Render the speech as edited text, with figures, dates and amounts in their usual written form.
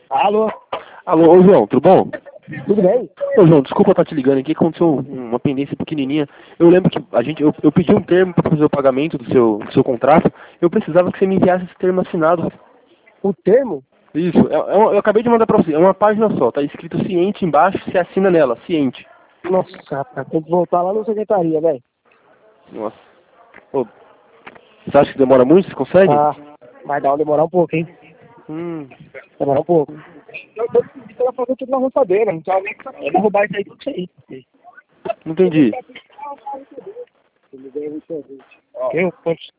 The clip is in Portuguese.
Alô? Alô, ô João, tudo bom? Tudo bem? Ô João, desculpa estar te ligando aqui, aconteceu uma pendência pequenininha. Eu lembro que eu pedi um termo para fazer o pagamento do seu contrato, eu precisava que você me enviasse esse termo assinado. O termo? Isso, eu acabei de mandar para você, é uma página só, tá escrito ciente embaixo, você assina nela, ciente. Nossa, rapaz, tem que voltar lá na secretaria, velho. Nossa. Ô, você acha que demora muito? Você consegue? Ah, vai dar uma demorar um pouco, hein? Demorar um pouco. Eu pedi pra ela fazer tudo na roçadeira, não tinha nem que eu vou roubar isso aí tudo isso aí. Não entendi. Eu?